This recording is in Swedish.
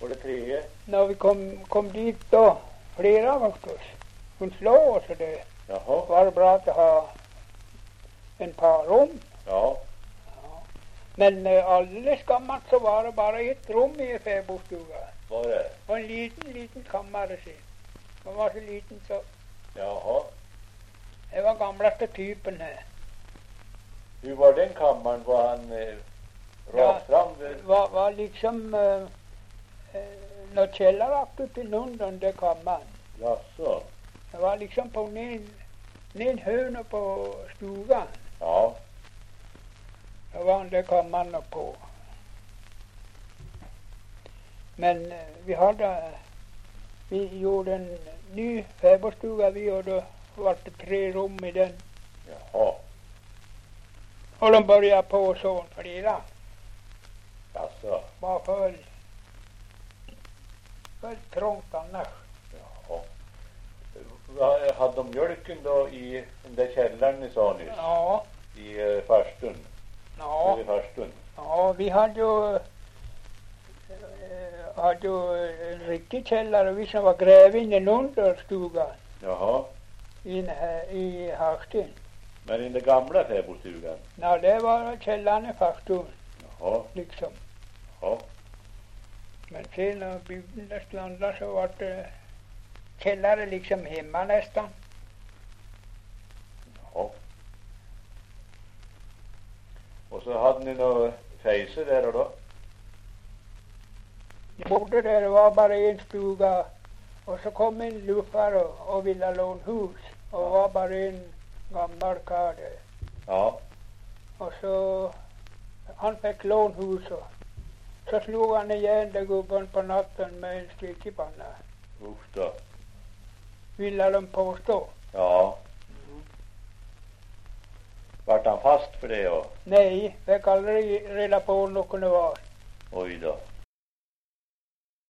Var det 3? När vi kom dit då, flera av oss. Hon slår oss och det Jaha. var det bra att ha en par rum. Ja. Men alldeles gammalt så var det bara ett rum i fäbodstugan. Var det? Och en liten kammare sen. Den var så liten så. Jaha. Det var gamlaste typen här. Hur var den kammaren? Var han rakt fram? Var liksom något källarakt upp i Lundon, där kammaren. Jaså? Det var liksom på en hörna på stugan. Ja. Det var den där kammaren på. Men vi gjorde en ny fäbodstuga vi och då var det 3 rum i den. Jaha. Och de började på så flera. Jaså? Var för trångt annars. Jaha. Hade de mjölken då i den där källaren ni sa nyss? Ja. I farstun? Ja. I farstun? Ja, vi hade ju en riktig källare, vi som var grävin i Lunderstugan. Jaha. I Harsten. Men i den gamla fäbodstugan? Ja, det var källaren i farstun. Jaha. Liksom. Ja. Men sen när bygden där stlandade så var det källare liksom hemma nästan. Ja. Och så hade ni några fejser där då? Både där det var bara en stuga och så kom en luffare och ville låna hus och var bara en gammal karl där. Ja. Och så han fick lånhus och så slog han igen där gubben på natten med en stekepanna. Usch då. Ville de påstå. Ja. Vart han fast för det och? Nej, fick aldrig reda på något det var. Oj då.